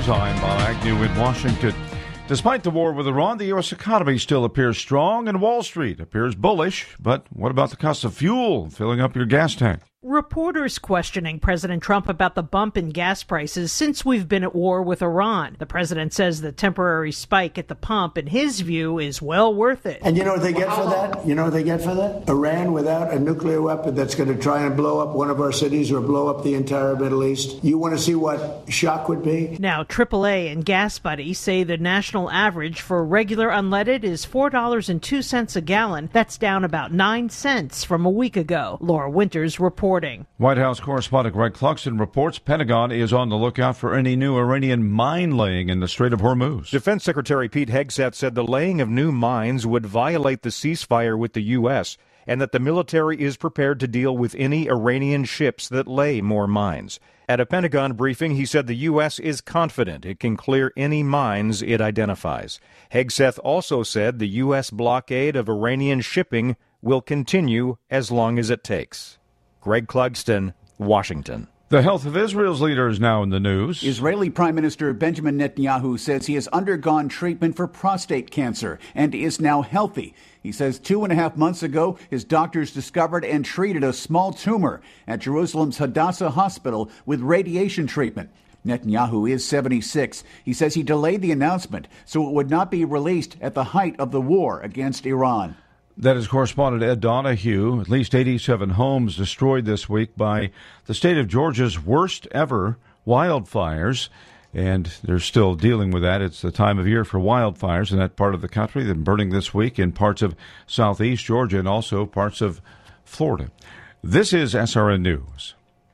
Time, Bob Agnew in Washington. Despite the war with Iran, the U.S. economy still appears strong and Wall Street appears bullish. But what about the cost of fuel filling up your gas tank? Reporters questioning President Trump about the bump in gas prices since we've been at war with Iran. The president says the temporary spike at the pump, in his view, is well worth it. And you know what they get for that? You know what they get for that? Iran without a nuclear weapon that's going to try and blow up one of our cities or blow up the entire Middle East. You want to see what shock would be? Now, AAA and Gas Buddy say the national average for regular unleaded is $4.02 a gallon. That's down about 9 cents from a week ago. Laura Winters reporting. White House correspondent Greg Clugston reports Pentagon is on the lookout for any new Iranian mine laying in the Strait of Hormuz. Defense Secretary Pete Hegseth said the laying of new mines would violate the ceasefire with the U.S. and that the military is prepared to deal with any Iranian ships that lay more mines. At a Pentagon briefing, he said the U.S. is confident it can clear any mines it identifies. Hegseth also said the U.S. blockade of Iranian shipping will continue as long as it takes. Greg Clugston, Washington. The health of Israel's leader is now in the news. Israeli Prime Minister Benjamin Netanyahu says he has undergone treatment for prostate cancer and is now healthy. He says 2.5 months ago, his doctors discovered and treated a small tumor at Jerusalem's Hadassah Hospital with radiation treatment. Netanyahu is 76. He says he delayed the announcement so it would not be released at the height of the war against Iran. That is correspondent Ed Donahue. At least 87 homes destroyed this week by the state of Georgia's worst ever wildfires. And they're still dealing with that. It's the time of year for wildfires in that part of the country. They're burning this week in parts of southeast Georgia and also parts of Florida. This is SRN News.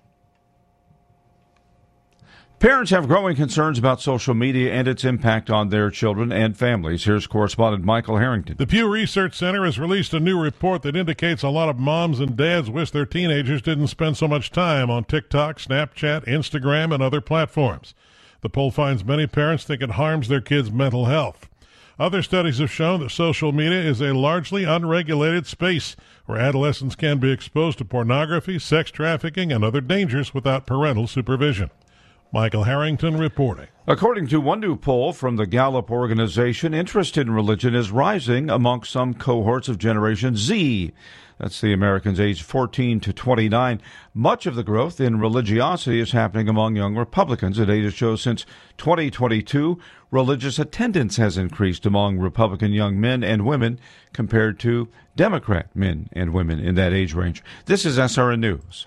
Parents have growing concerns about social media and its impact on their children and families. Here's correspondent Michael Harrington. The Pew Research Center has released a new report that indicates a lot of moms and dads wish their teenagers didn't spend so much time on TikTok, Snapchat, Instagram, and other platforms. The poll finds many parents think it harms their kids' mental health. Other studies have shown that social media is a largely unregulated space where adolescents can be exposed to pornography, sex trafficking, and other dangers without parental supervision. Michael Harrington reporting. According to one new poll from the Gallup organization, interest in religion is rising among some cohorts of Generation Z. That's the Americans aged 14 to 29. Much of the growth in religiosity is happening among young Republicans. The data shows since 2022, religious attendance has increased among Republican young men and women compared to Democrat men and women in that age range. This is SRN News.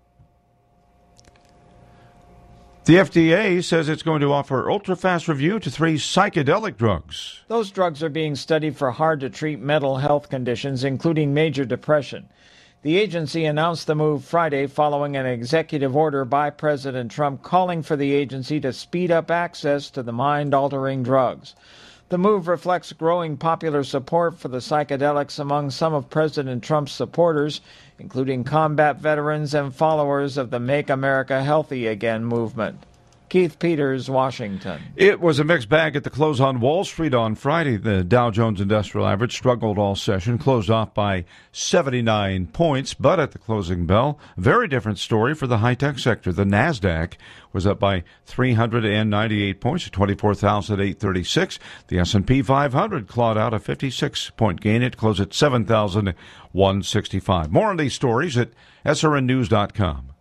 The FDA says it's going to offer ultra-fast review to 3 psychedelic drugs. Those drugs are being studied for hard-to-treat mental health conditions, including major depression. The agency announced the move Friday following an executive order by President Trump calling for the agency to speed up access to the mind-altering drugs. The move reflects growing popular support for the psychedelics among some of President Trump's supporters, including combat veterans and followers of the Make America Healthy Again movement. Keith Peters, Washington. It was a mixed bag at the close on Wall Street on Friday. The Dow Jones Industrial Average struggled all session, closed off by 79 points, but at the closing bell, very different story for the high-tech sector. The NASDAQ was up by 398 points to 24,836. The S&P 500 clawed out a 56-point gain. It closed at 7,165. More on these stories at srnnews.com.